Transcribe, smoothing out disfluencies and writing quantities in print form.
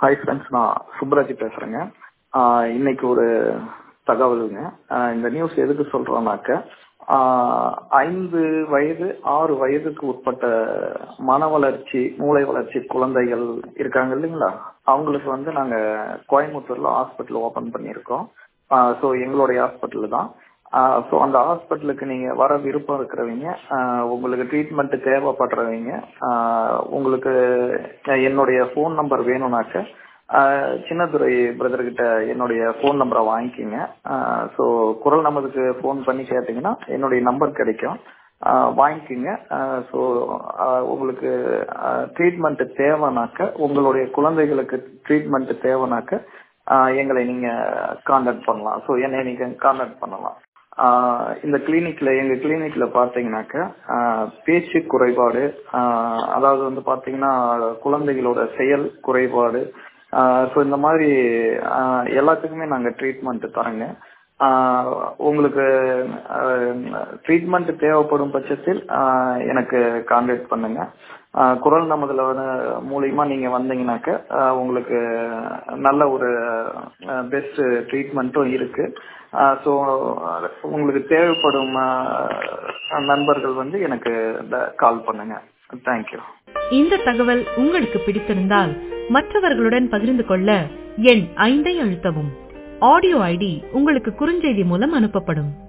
Hi friends, நான் சுப்ராஜ் பேசுகிறேங்க. இன்னைக்கு ஒரு தகவலுங்க. இந்த நியூஸ் எதுக்கு சொல்கிறோன்னாக்க, 5 வயது 6 வயதுக்கு உட்பட்ட மன வளர்ச்சி, மூளை வளர்ச்சி குழந்தைகள் இருக்காங்க இல்லைங்களா, அவங்களுக்கு நாங்கள் கோயம்புத்தூரில் ஹாஸ்பிட்டல் ஓப்பன் பண்ணியிருக்கோம். ஸோ எங்களுடைய ஹாஸ்பிட்டல் தான். ஸோ அந்த ஹாஸ்பிட்டலுக்கு நீங்கள் வர விருப்பம் இருக்கிறவங்க, உங்களுக்கு ட்ரீட்மெண்ட்டு தேவைப்படுறவங்க, உங்களுக்கு என்னுடைய ஃபோன் நம்பர் வேணும்னாக்க சின்னதுரை பிரதர்கிட்ட என்னுடைய ஃபோன் நம்பரை வாங்கிக்கிங்க. ஸோ குரல் நமதுக்கு ஃபோன் பண்ணி கேட்டிங்கன்னா என்னுடைய நம்பர் கிடைக்கும், வாங்கிக்கிங்க. ஸோ உங்களுக்கு ட்ரீட்மெண்ட்டு தேவைனாக்க, உங்களுடைய குழந்தைகளுக்கு ட்ரீட்மெண்ட்டு தேவைனாக்க எங்களை நீங்கள் கான்டாக்ட் பண்ணலாம். ஸோ என்னை நீங்கள் கான்டாக்ட் பண்ணலாம். இந்த எங்கள் கிளினிக்கில் பார்த்தீங்கன்னாக்க பேச்சு குறைபாடு, அதாவது பார்த்தீங்கன்னா குழந்தைகளோட செயல் குறைபாடு, ஸோ இந்த மாதிரி எல்லாத்துக்குமே நாங்கள் ட்ரீட்மெண்ட்டு தரோங்க. உங்களுக்கு ட்ரீட்மெண்ட்டு தேவைப்படும் பட்சத்தில் எனக்கு கான்டாக்ட் பண்ணுங்கள். குரல் நமதுல மூலியமாக நீங்கள் வந்தீங்கன்னாக்க உங்களுக்கு நல்ல ஒரு பெஸ்ட்டு ட்ரீட்மெண்ட்டும் இருக்குது. ஸோ உங்களுக்கு தேவைப்படும் நண்பர்கள் எனக்கு கால் பண்ணுங்க. தேங்க்யூ. இந்த தகவல் உங்களுக்கு பிடித்திருந்தால் மற்றவர்களுடன் பகிர்ந்து கொள்ள எண் 5 அழுத்தவும். ஆடியோ ஐடி உங்களுக்கு குறுஞ்செய்தி மூலம் அனுப்பப்படும்.